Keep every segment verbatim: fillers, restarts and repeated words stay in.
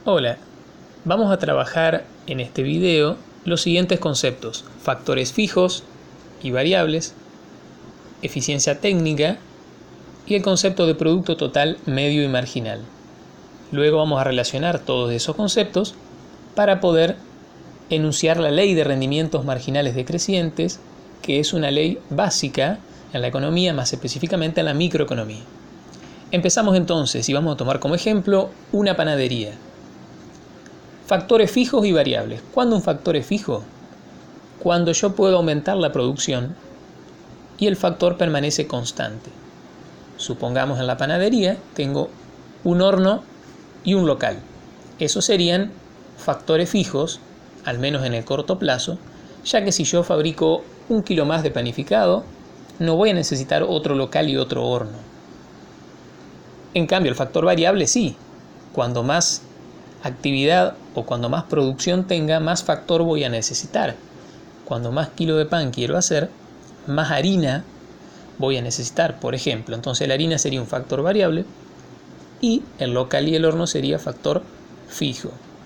Hola, vamos a trabajar en este video los siguientes conceptos: factores fijos y variables, eficiencia técnica y el concepto de producto total medio y marginal. Luego vamos a relacionar todos esos conceptos para poder enunciar la ley de rendimientos marginales decrecientes, que es una ley básica en la economía, más específicamente en la microeconomía. Empezamos entonces y vamos a tomar como ejemplo una panadería. Factores fijos y variables. ¿Cuándo un factor es fijo? Cuando yo puedo aumentar la producción y el factor permanece constante. Supongamos en la panadería tengo un horno y un local. Esos serían factores fijos, al menos en el corto plazo, ya que si yo fabrico un kilo más de panificado, no voy a necesitar otro local y otro horno. En cambio, el factor variable sí. Cuando más actividad o cuando más producción tenga, más factor voy a necesitar. Cuando más kilo de pan quiero hacer, más harina voy a necesitar, por ejemplo. Entonces la harina sería un factor variable y el local y el horno sería factor fijo.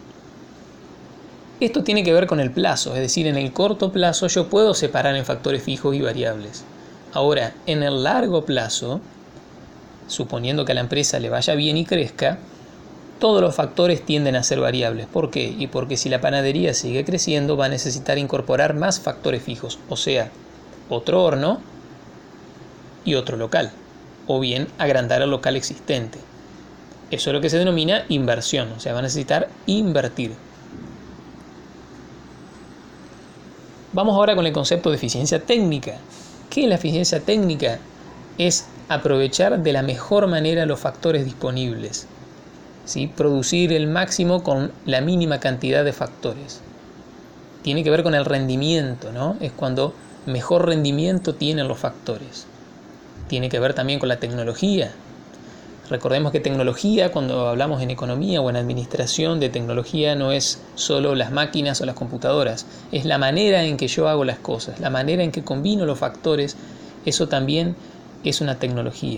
Esto tiene que ver con el plazo, es decir, en el corto plazo yo puedo separar en factores fijos y variables. Ahora, en el largo plazo, suponiendo que a la empresa le vaya bien y crezca, todos los factores tienden a ser variables. ¿Por qué? Y porque si la panadería sigue creciendo, va a necesitar incorporar más factores fijos, o sea, otro horno y otro local, o bien agrandar el local existente. Eso es lo que se denomina inversión, o sea, va a necesitar invertir. Vamos ahora con el concepto de eficiencia técnica. ¿Qué es la eficiencia técnica? Es aprovechar de la mejor manera los factores disponibles, ¿sí? Producir el máximo con la mínima cantidad de factores. Tiene que ver con el rendimiento, ¿no? Es cuando mejor rendimiento tienen los factores. Tiene que ver también con la tecnología. Recordemos que tecnología, cuando hablamos en economía o en administración de tecnología, no es solo las máquinas o las computadoras, es la manera en que yo hago las cosas, la manera en que combino los factores. Eso también es una tecnología.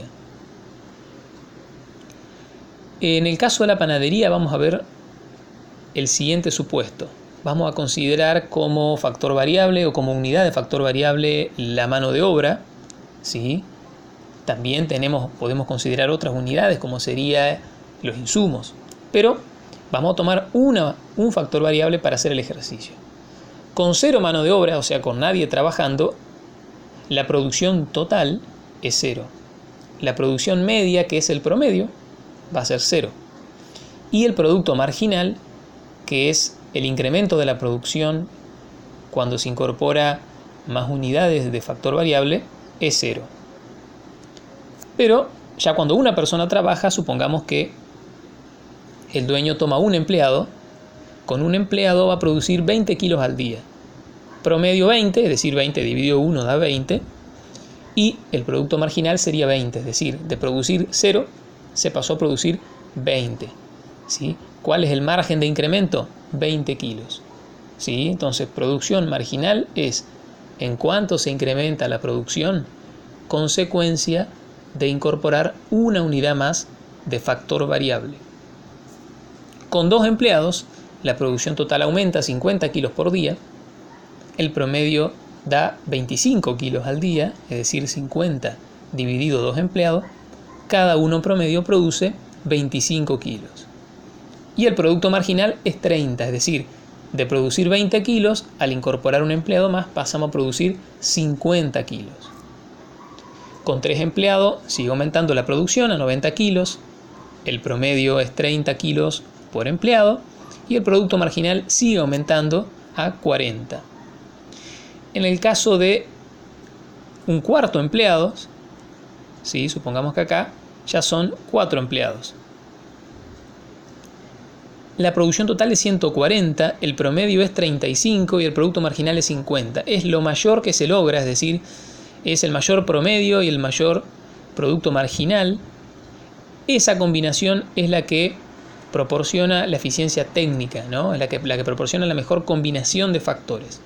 En el caso de la panadería vamos a ver el siguiente supuesto. Vamos a considerar como factor variable o como unidad de factor variable la mano de obra, ¿sí? También tenemos, podemos considerar otras unidades como serían los insumos. Pero vamos a tomar una, un factor variable para hacer el ejercicio. Con cero mano de obra, o sea, con nadie trabajando, la producción total es cero. La producción media, que es el promedio, va a ser cero. Y el producto marginal, que es el incremento de la producción cuando se incorpora más unidades de factor variable, es cero. Pero ya cuando una persona trabaja, supongamos que el dueño toma un empleado, con un empleado va a producir veinte kilos al día. Promedio veinte, es decir, veinte dividido uno da veinte, y el producto marginal sería veinte, es decir, de producir cero se pasó a producir veinte. ¿Sí? ¿Cuál es el margen de incremento? veinte kilos. ¿Sí? Entonces, producción marginal es en cuánto se incrementa la producción, consecuencia de incorporar una unidad más de factor variable. Con dos empleados, la producción total aumenta cincuenta kilos por día, el promedio da veinticinco kilos al día, es decir, cincuenta dividido dos empleados, cada uno promedio produce veinticinco kilos. Y el producto marginal es treinta, es decir, de producir veinte kilos, al incorporar un empleado más pasamos a producir cincuenta kilos. Con tres empleados sigue aumentando la producción a noventa kilos, el promedio es treinta kilos por empleado y el producto marginal sigue aumentando a cuarenta. En el caso de un cuarto empleado, ¿sí? Supongamos que acá ya son cuatro empleados. La producción total es ciento cuarenta, el promedio es treinta y cinco y el producto marginal es cincuenta. Es lo mayor que se logra, es decir, es el mayor promedio y el mayor producto marginal. Esa combinación es la que proporciona la eficiencia técnica, ¿no? Es la que, la que proporciona la mejor combinación de factores.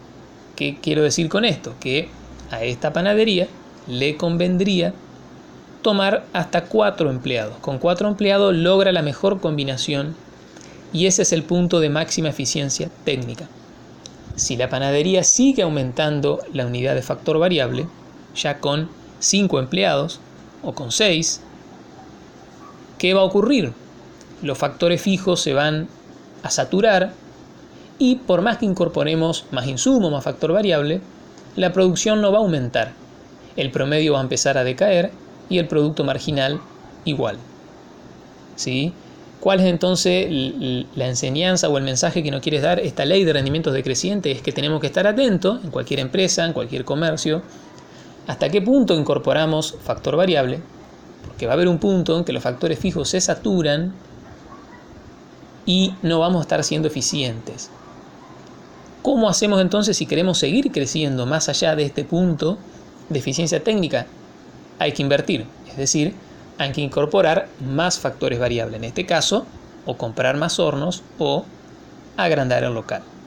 ¿Qué quiero decir con esto? Que a esta panadería le convendría tomar hasta cuatro empleados. Con cuatro empleados logra la mejor combinación y ese es el punto de máxima eficiencia técnica. Si la panadería sigue aumentando la unidad de factor variable, ya con cinco empleados o con seis, ¿qué va a ocurrir? Los factores fijos se van a saturar y por más que incorporemos más insumo, más factor variable, la producción no va a aumentar. El promedio va a empezar a decaer y el producto marginal igual. ¿Sí? ¿Cuál es entonces la enseñanza o el mensaje que nos quiere dar esta ley de rendimientos decrecientes? Es que tenemos que estar atentos en cualquier empresa, en cualquier comercio, hasta qué punto incorporamos factor variable, porque va a haber un punto en que los factores fijos se saturan y no vamos a estar siendo eficientes. ¿Cómo hacemos entonces si queremos seguir creciendo más allá de este punto de eficiencia técnica? Hay que invertir, es decir, hay que incorporar más factores variables. En este caso, o comprar más hornos o agrandar el local.